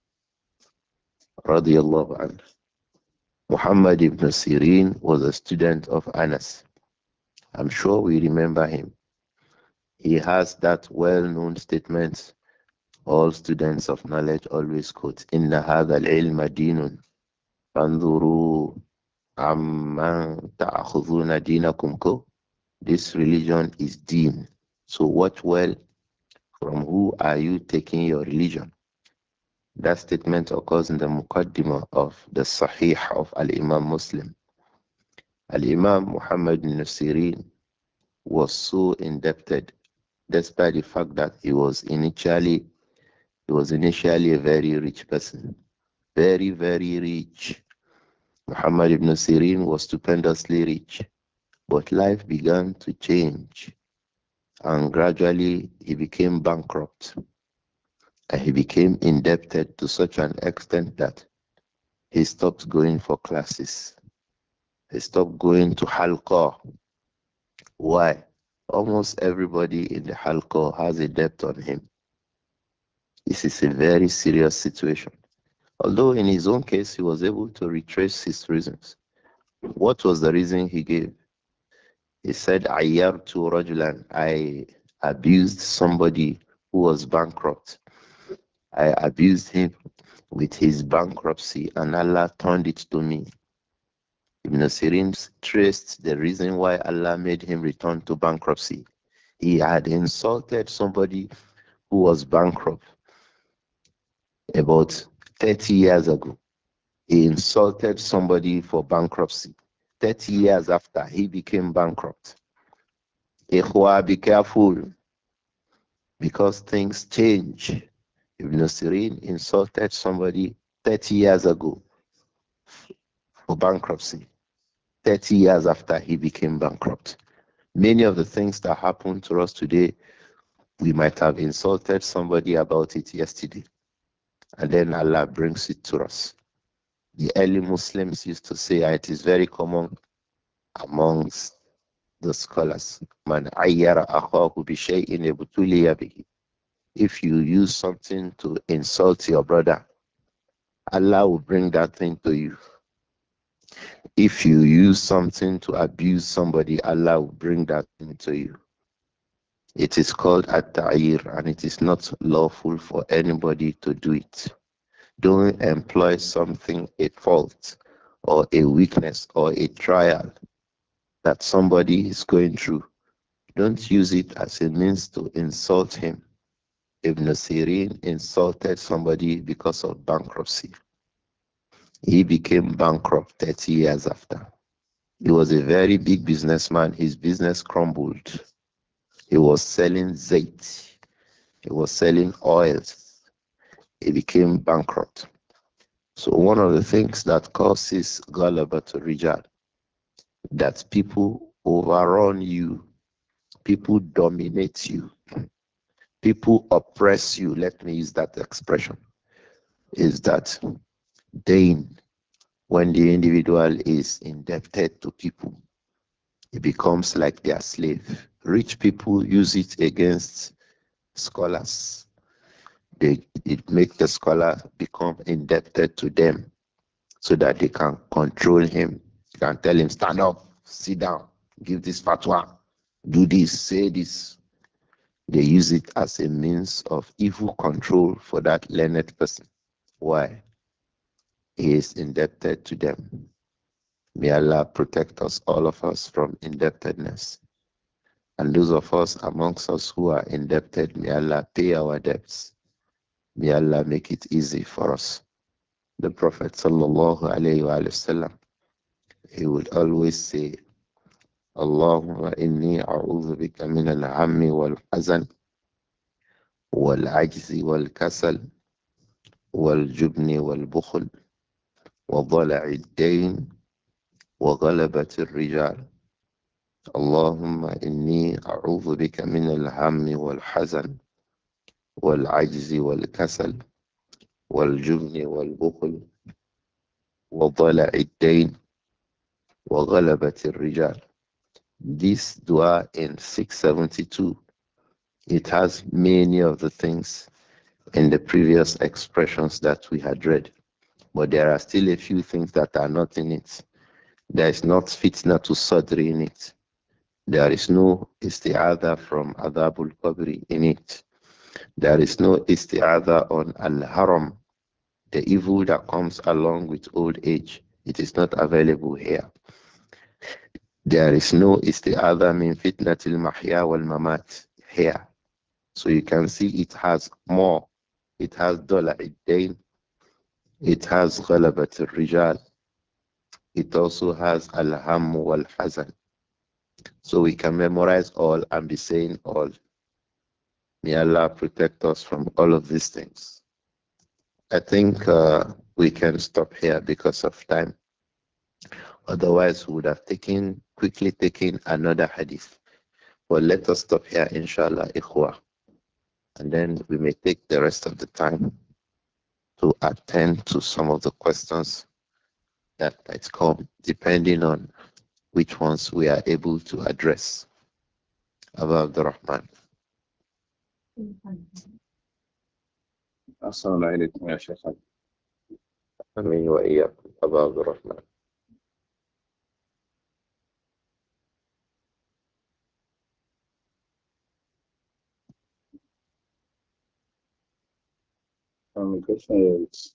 radiyallahu anhu. Muhammad ibn Sirin was a student of Anas. I'm sure we remember him. He has that well-known statement all students of knowledge always quote, Inna hadha al-ilma dinun, fanzuru amman ta'akhudhuna dinakum ko. This religion is deen. So watch well from who are you taking your religion. That statement occurs in the Muqaddimah of the Sahih of Al-Imam Muslim. Al-Imam Muhammad bin Sirin was so indebted, despite the fact that he was initially a very rich person. Very, very rich. Muhammad ibn Sirin was stupendously rich. But life began to change. And gradually he became bankrupt. And he became indebted to such an extent that he stopped going for classes. He stopped going to halqa. Why? Almost everybody in the halqa has a debt on him. This is a very serious situation. Although in his own case, he was able to retrace his reasons. What was the reason he gave? He said, Ayyartu rajulan. I abused somebody who was bankrupt. I abused him with his bankruptcy, and Allah turned it to me. Ibn Sirin traced the reason why Allah made him return to bankruptcy. He had insulted somebody who was bankrupt about 30 years ago. He insulted somebody for bankruptcy. 30 years after, he became bankrupt. Ikhwa, be careful because things change. Ibn Sirin insulted somebody 30 years ago for bankruptcy. 30 years after, he became bankrupt. Many of the things that happen to us today, we might have insulted somebody about it yesterday, and then Allah brings it to us. The early Muslims used to say, it is very common amongst the scholars, Man ayyara akhahu bi shay'in ibtuliya bihi. If you use something to insult your brother, Allah will bring that thing to you. If you use something to abuse somebody, Allah will bring that thing to you. It is called at-ta'ir, and it is not lawful for anybody to do it. Don't employ something, a fault, or a weakness, or a trial that somebody is going through. Don't use it as a means to insult him. Ibn Sirin insulted somebody because of bankruptcy. He became bankrupt 30 years after. He was a very big businessman. His business crumbled. He was selling zait. He was selling oils. He became bankrupt. So one of the things that causes Galaba to Rijal, that people overrun you, people dominate you, people oppress you, let me use that expression, is that Then, when the individual is indebted to people, it becomes like their slave. Rich people use it against scholars. It makes the scholar become indebted to them so that they can control him. You can tell him, stand up, sit down, give this fatwa, do this, say this. They use it as a means of evil control for that learned person. Why? He is indebted to them. May Allah protect us, all of us, from indebtedness. And those of us amongst us who are indebted, may Allah pay our debts. May Allah make it easy for us. The Prophet sallallahu alayhi wa sallam, he would always say, Allahumma inni a'udhu bika min al-hammi wal-hazan wal-ajzi wal-kasal wal-jubni wal-bukhl wa-dhala'i ad-dayn wa ghalabati ar-rijal. اللهم إني أعوذ بك من الهم والحزن والعجز والكسل والجبن والبخل وضلع الدين وغلبة الرجال. This dua in 672, it has many of the things in the previous expressions that we had read, but there are still a few things that are not in it. There is not fitna to sadri in it. There is no isti'adha from adabul qabri in it. There is no isti'adha on al-haram, the evil that comes along with old age. It is not available here. There is no isti'adha min fitnatil mahya wal mamat here. So you can see it has more. It has dollar dain. It has ghalabat rijal. It also has al-ham wal hazan. So we can memorize all and be saying all. May Allah protect us from all of these things. I think we can stop here because of time. Otherwise, we would have quickly taken another hadith. But let us stop here, inshallah, ikhwa. And then we may take the rest of the time to attend to some of the questions that might come, depending on which ones we are able to address. Abu Abdurrahman. Assalamu alaikum, ya Sheikh. Amin wa iyyakum, Abu Abdurrahman. The question is,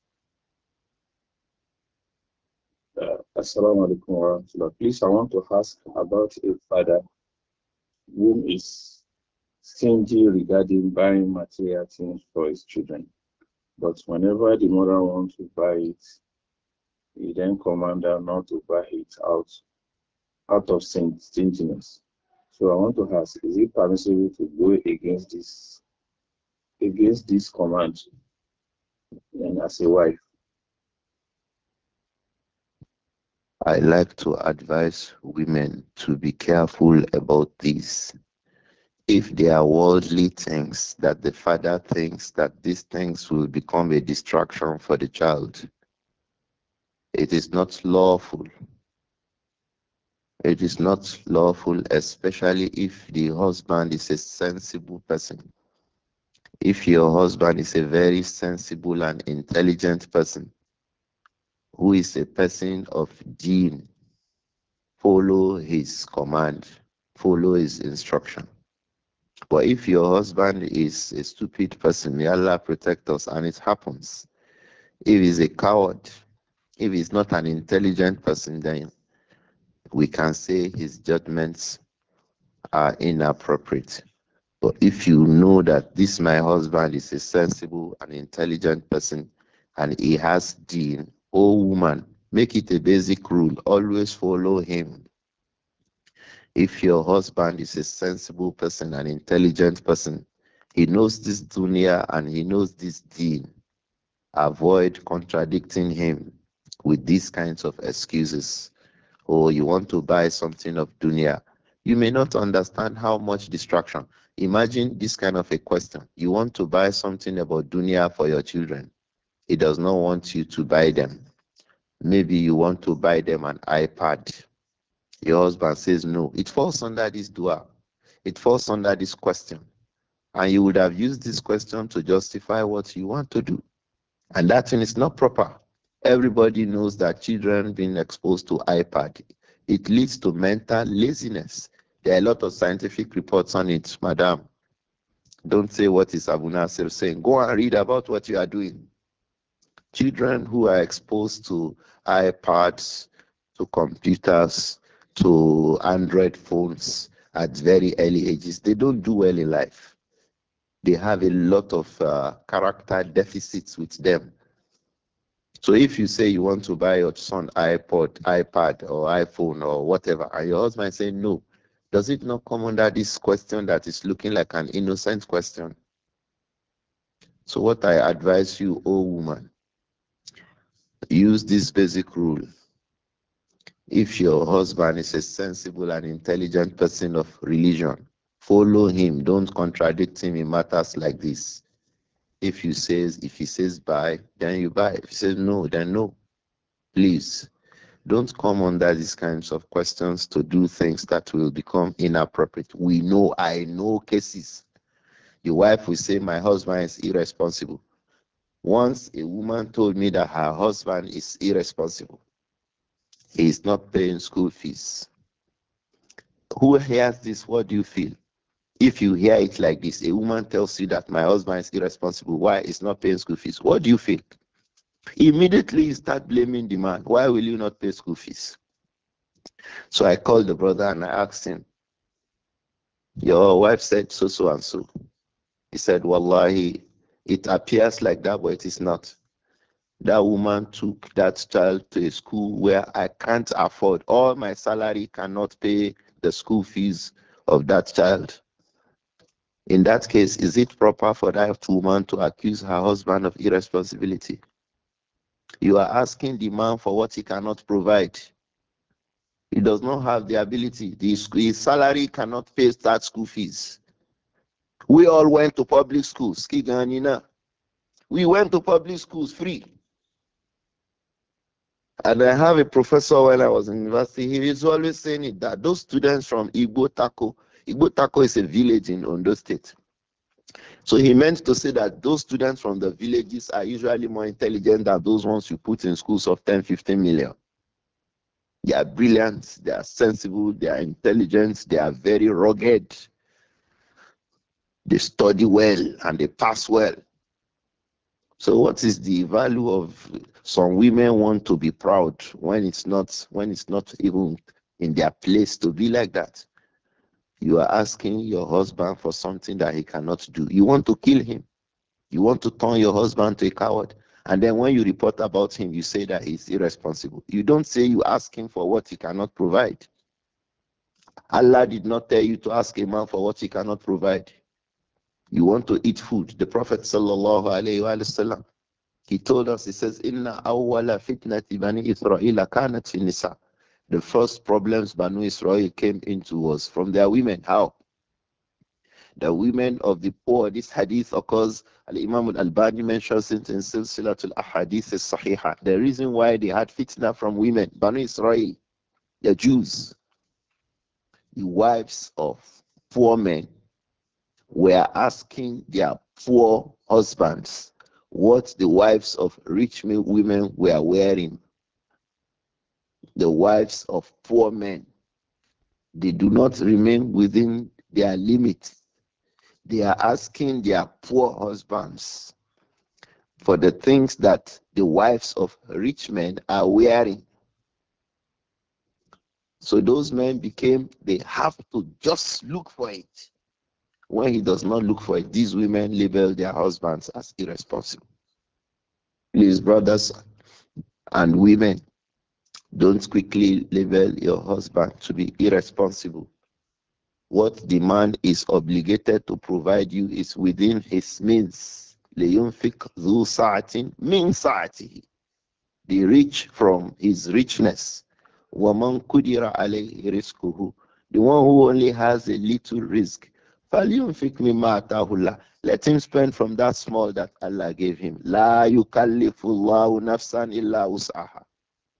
Assalamu alaikum wa rahmatullah. Please, I want to ask about a father who is stingy regarding buying material things for his children. But whenever the mother wants to buy it, he then command her not to buy it out of stinginess. So I want to ask, is it permissible to go against this command and as a wife? I like to advise women to be careful about this. If they are worldly things that the father thinks that these things will become a distraction for the child, it is not lawful. It is not lawful, especially if the husband is a sensible person. If your husband is a very sensible and intelligent person, who is a person of deen, follow his command, follow his instruction. But if your husband is a stupid person, may Allah protect us, and it happens. If he's a coward, if he's not an intelligent person, then we can say his judgments are inappropriate. But if you know that this my husband is a sensible and intelligent person and he has deen, oh woman, make it a basic rule. Always follow him. If your husband is a sensible person, an intelligent person, he knows this dunya and he knows this deen. Avoid contradicting him with these kinds of excuses. Or you want to buy something of dunya. You may not understand how much distraction. Imagine this kind of a question. You want to buy something about dunya for your children. He does not want you to buy them. Maybe you want to buy them an iPad. Your husband says no. It falls under this dua. It falls under this question. And you would have used this question to justify what you want to do. And that thing is not proper. Everybody knows that children being exposed to iPad, it leads to mental laziness. There are a lot of scientific reports on it, madam. Don't say what is Abu Nasir saying. Go and read about what you are doing. Children who are exposed to iPads, to computers, to Android phones at very early ages, they don't do well in life. They have a lot of character deficits with them. So if you say you want to buy your son iPad or iPhone or whatever, and your husband say no, does it not come under this question that is looking like an innocent question? So what I advise you, oh woman, use this basic rule. If your husband is a sensible and intelligent person of religion, follow him. Don't contradict him in matters like this. If he says buy, then you buy. If he says no, then no. Please don't come under these kinds of questions to do things that will become inappropriate. I know cases. The wife will say, my husband is irresponsible. Once a woman told me that her husband is irresponsible. He is not paying school fees. Who hears this? What do you feel? If you hear it like this, a woman tells you that my husband is irresponsible. Why? He's not paying school fees. What do you feel? Immediately you start blaming the man. Why will you not pay school fees? So I called the brother and I asked him, your wife said so, so, and so. He said, Wallahi, it appears like that, but it is not. That woman took that child to a school where I can't afford. All my salary cannot pay the school fees of that child. In that case, is it proper for that woman to accuse her husband of irresponsibility? You are asking the man for what he cannot provide. He does not have the ability. His salary cannot pay that school fees. We all went to public schools. Kiganina. We went to public schools free. And I have a professor when I was in university. He is always saying it that those students from Igbo Tako is a village in Ondo State. So he meant to say that those students from the villages are usually more intelligent than those ones you put in schools of 10, 15 million. They are brilliant, they are sensible, they are intelligent, they are very rugged, they study well and they pass well. So what is the value of some women want to be proud when it's not even in their place to be like that? You are asking your husband for something that he cannot do. You want to kill him. You want to turn your husband to a coward. And then when you report about him, you say that he's irresponsible. You don't say you ask him for what he cannot provide. Allah did not tell you to ask a man for what he cannot provide. You want to eat food. The Prophet sallallahu alaihi wasallam, he told us, he says, Inna awwala fitnati bani Israel kanat fi nisa. The first problems Banu Israel came into was from their women. How? The women of the poor. This hadith occurs, Al-Imam al-Albani mentions it in Silsilatul Ahadith al-Sahihah. The reason why they had fitna from women, Banu Israel, the Jews, the wives of poor men, were asking their poor husbands what the wives of rich women were wearing. The wives of poor men, they do not remain within their limits. They are asking their poor husbands for the things that the wives of rich men are wearing. So those men they have to just look for it. When he does not look for it, these women label their husbands as irresponsible. Please, brothers and women, don't quickly label your husband to be irresponsible. What the man is obligated to provide you is within his means. لينفق ذو ساعة من ساعته. The rich from his richness. وَمَنْ قُدِرَ عَلَيْهِ رِزْقُهُ. The one who only has a little risk. فَلْيُنْفِقْ مِمَّا آتَاهُ اللَّهُ. Let him spend from that small that Allah gave him. لَا يُكَلِّفُ اللَّهُ نَفْسًا إِلَّا وُسْعَهَا.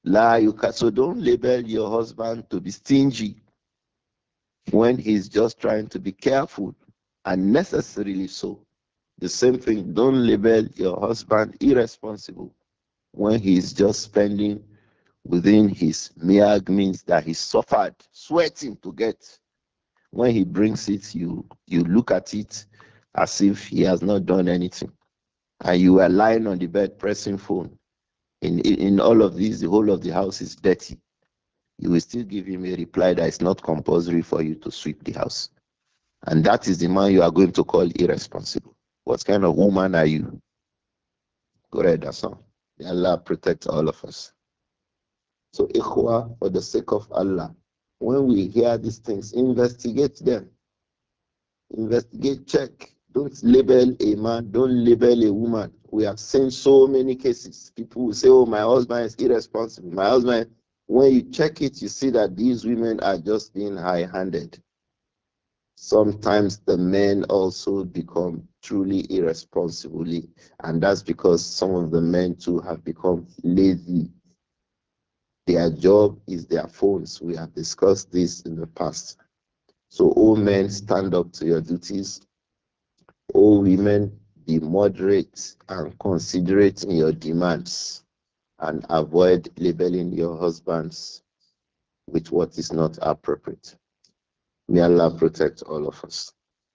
La yuka. So don't label your husband to be stingy when he's just trying to be careful, unnecessarily so. The same thing, don't label your husband irresponsible when he's just spending within his mere means that he suffered, sweating to get. When he brings it, you look at it as if he has not done anything. And you are lying on the bed pressing phone. In all of this, the whole of the house is dirty. You will still give him a reply that it's not compulsory for you to sweep the house. And that is the man you are going to call irresponsible. What kind of woman are you? Go ahead, Hassan. May Allah protect all of us. So, ikhwa, for the sake of Allah, when we hear these things, investigate them. Investigate, check. Don't label a man, don't label a woman. We have seen so many cases. People will say, oh, my husband is irresponsible. My husband, when you check it, you see that these women are just being high handed. Sometimes the men also become truly irresponsibly, and that's because some of the men too have become lazy. Their job is their phones. We have discussed this in the past. So, all men, stand up to your duties. All women, be moderate and considerate in your demands and avoid labeling your husbands with what is not appropriate. May Allah protect all of us.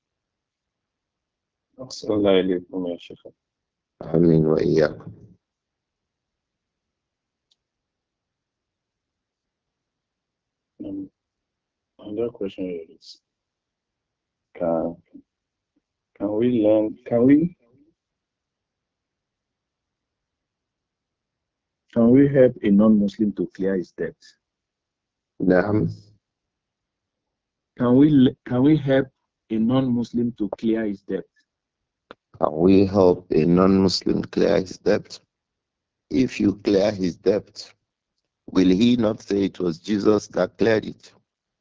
Assalamu alaikum, ya Sheikh. Ameen wa iyyakum. Um, Another question is, can can we learn? Can we help a non-Muslim to clear his debt? Naam. Can we help a non-Muslim to clear his debt? Can we help a non-Muslim clear his debt? If you clear his debt, will he not say it was Jesus that cleared it?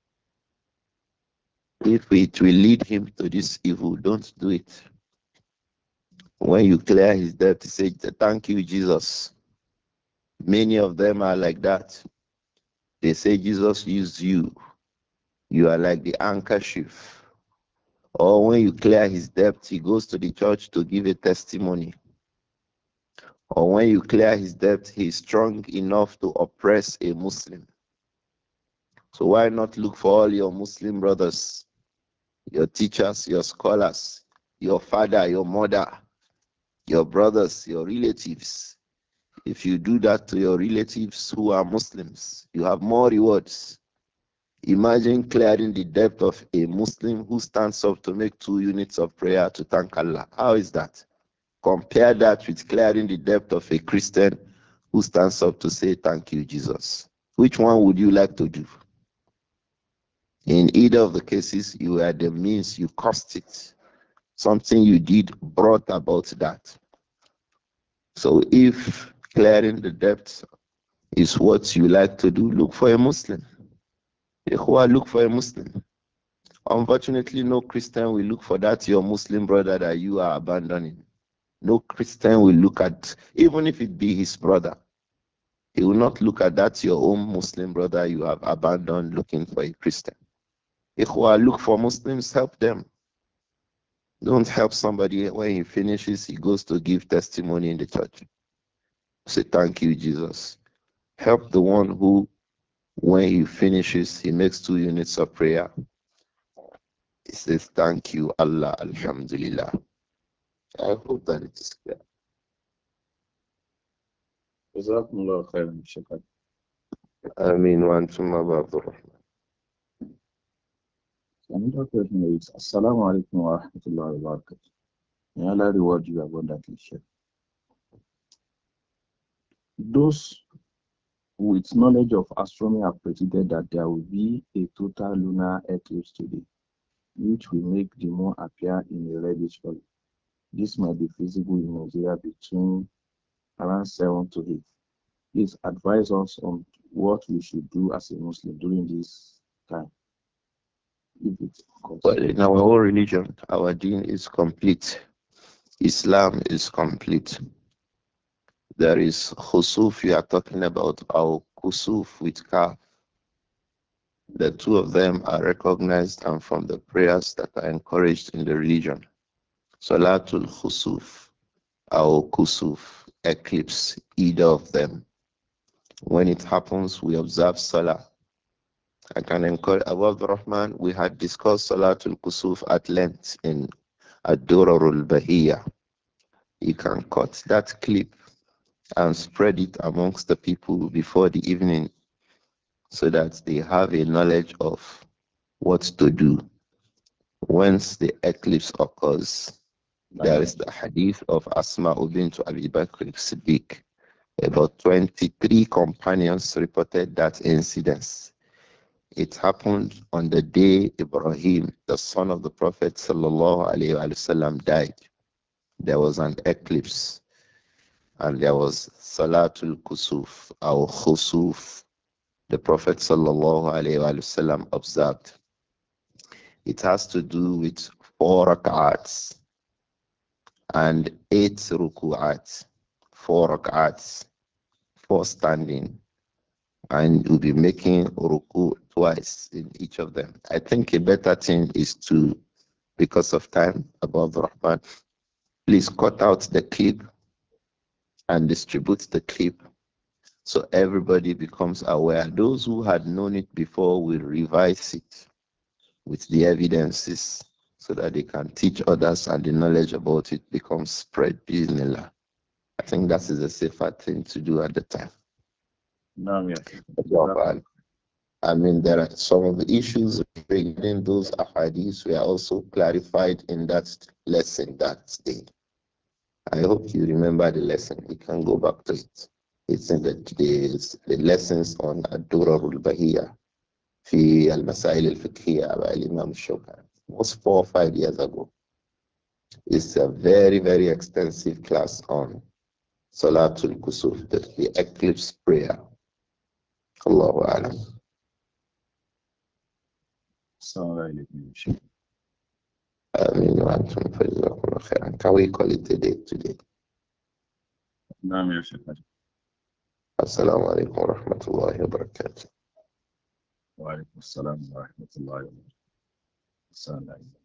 If it will lead him to this evil, don't do it. When you clear his debt, say, thank you, Jesus. Many of them are like that. They say Jesus used you. You are like the handkerchief. Or when you clear his debt, he goes to the church to give a testimony. Or when you clear his debt, he is strong enough to oppress a Muslim. So why not look for all your Muslim brothers, your teachers, your scholars, your father, your mother, your brothers, your relatives. If you do that to your relatives who are Muslims, you have more rewards. Imagine clearing the debt of a Muslim who stands up to make 2 units of prayer to thank Allah. How is that? Compare that with clearing the debt of a Christian who stands up to say thank you, Jesus. Which one would you like to do? In either of the cases, you are the means, you cost it. Something you did brought about that. So if clearing the debt is what you like to do, look for a Muslim. Ikhwa, look for a Muslim. Unfortunately, no Christian will look for that your Muslim brother that you are abandoning. No Christian will look at, even if it be his brother, he will not look at that your own Muslim brother you have abandoned looking for a Christian. Ikhwa, look for Muslims, help them. Don't help somebody when he finishes, he goes to give testimony in the church. Say, thank you, Jesus. Help the one who, when he finishes, he makes 2 units of prayer. He says, thank you, Allah, Alhamdulillah. I hope that it is clear. Jazakumullah khairan, Sheikh. I mean, one to my brother. Another question is, Assalamu alaikum wa rahmatullahi wa barakatuh. May Allah reward you abundantly, Sheikh. Those with knowledge of astronomy have predicted that there will be a total lunar eclipse today, which will make the moon appear in a reddish color. This might be feasible in Nigeria between around 7 to 8. Please advise us on what we should do as a Muslim during this time, if it occurs. Well, in our whole religion, our deen is complete. Islam is complete. There is khusuf, you are talking about, our Kusuf with Kaf. The two of them are recognized and from the prayers that are encouraged in the region. Salatul Khusuf, or Kusuf, eclipse, either of them. When it happens, we observe Salah. I can encourage Abu Rahman. We had discussed Salatul Kusuf at length in Ad-Durarul Bahiyya. You can cut that clip and spread it amongst the people before the evening so that they have a knowledge of what to do once the eclipse occurs. There is the hadith of Asma bint Abi Bakr Siddiq. About 23 companions reported that incident. It happened on the day Ibrahim, the son of the Prophet sallallahu alaihi wasallam, died. There was an eclipse and there was Salatul Kusuf or Khusuf. The Prophet sallallahu alaihi wasallam observed. It has to do with 4 rak'ats and 8 ruku'ats. 4 rak'ats, 4 standing, and you'll be making ruku twice in each of them. I think a better thing is to, because of time, above Rahman, please cut out the clip and distribute the clip so everybody becomes aware. Those who had known it before will revise it with the evidences so that they can teach others and the knowledge about it becomes spread. Bismillah. I think that is a safer thing to do at the time. No, yes. I mean, there are some of the issues regarding those ahadiths were also clarified in that lesson that day. I hope you remember the lesson. You can go back to it. It's in the lessons on Ad-Durar al-Bahiyya fi al-Masail al-Fiqhiyya by Imam Shawkani. It was 4 or 5 years ago. It's a very, very extensive class on Salatul Kusuf, the eclipse prayer. Allahu Alam. Ameen wa antum jazakumullah khairan. Can we call it a day today? نعم يا شيخ. Assalamu alaikum wa rahmatullahi wa barakatuh. وعليكم السلام ورحمة الله وبركاته.